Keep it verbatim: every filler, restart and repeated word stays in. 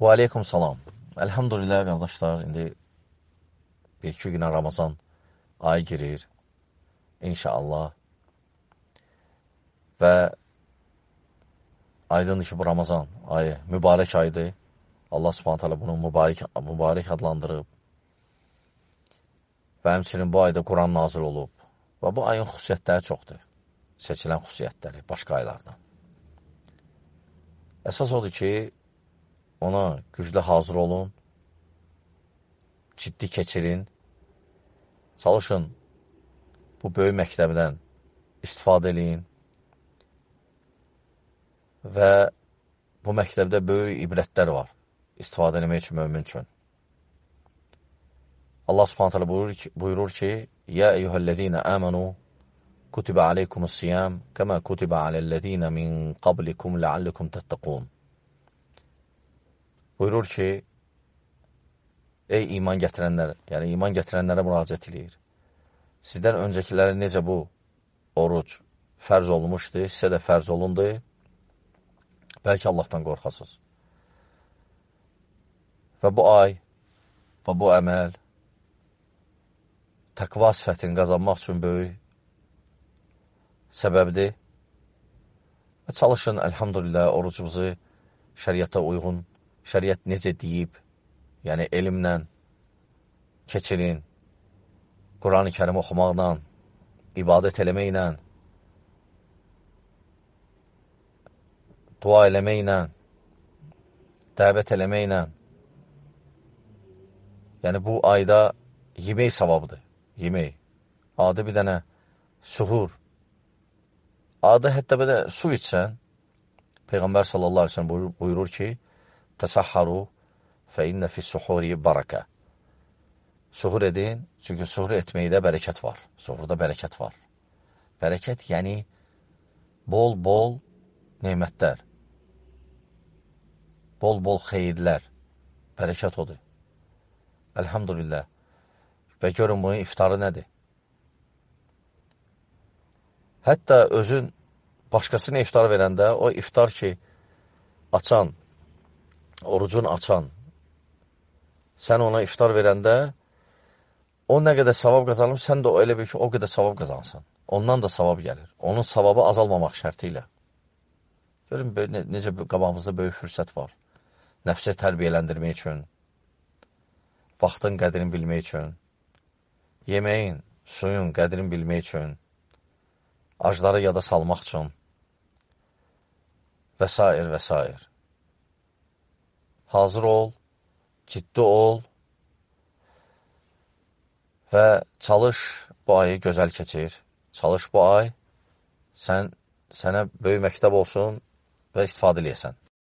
Və aleykum salam. Elhamdülillah, qardaşlar, indi bir-iki günə Ramazan ayı girir, inşallah. Və aydındır ki, bu Ramazan ayı mübarək aydır. Allah subhanət hələ bunu mübarək, mübarək adlandırıb. Və həmçinin bu ayda Quran nazil olub. Və bu ayın xüsusiyyətləri çoxdur. Seçilən xüsusiyyətləri başqa aylardan. Əsas odur ki, ona güclü hazır olun, ciddi keçirin, çalışın bu böyük məktəbdən istifadə edin və bu məktəbdə böyük ibrətlər var, istifadə etmək üçün, mömin üçün. Allah subhanət hələ buyurur ki, buyurur ki Yə eyyuhəl-ləzīnə əmənu kutibə aleykumus-siyam kəmə kutibə aləl-ləzīnə min qablikum ləalləkum təttəqun. Buyurur ki, ey iman gətirənlər, yəni iman gətirənlərə müraciət edir. Sizdən öncəkilərə necə bu oruc fərz olunmuşdur, sizə də fərz olundu, bəlkə Allahdan qorxasınız. Və bu ay və bu əməl təqva sifətini qazanmaq üçün böyük səbəbdir. Və çalışın, əlhamdülillah, orucumuzu şəriyyata uyğun, şəriyyət necə deyib, yəni elmlə keçirin, Quran-ı Kərim oxumaqla, ibadət eləməklə, dua eləməklə, dəvət eləməklə, yəni bu ayda yemək savabıdır, yemək. Adı bir dənə suhur, adı hətta bir də su içsən, Peyğəmbər sallallahu aleyhi ve sellem buyurur, buyurur ki, təsəhharu fə innə fis-suhuri barakə. Suhur edin, çünki suhur etməkdə bərəkət var. Suhurda bərəkət var. Bərəkət, yəni bol-bol neymətlər, bol-bol xeyirlər, bərəkət odur. Elhamdülillah. Və görün bunun iftarı nədir? Hətta özün başqasına iftar verəndə, o iftar ki, açan, orucun açan, sən ona iftar verəndə, o nə qədər savab qazanır, sən də o elə bir ki, o qədər savab qazansan. Ondan da savab gəlir. Onun savabı azalmamaq şərti ilə. Görün, ne, necə qabağımızda böyük fürsət var. Nəfsə tərbiyələndirmək üçün, vaxtın qədrini bilmək üçün, yeməyin, suyun qədrini bilmək üçün, acları yada salmaq üçün və s. və s. Hazır ol, ciddi ol və çalış bu ayı gözəl keçir. Çalış bu ay, sən, sənə böyük məktəb olsun və istifadə eləyəsən.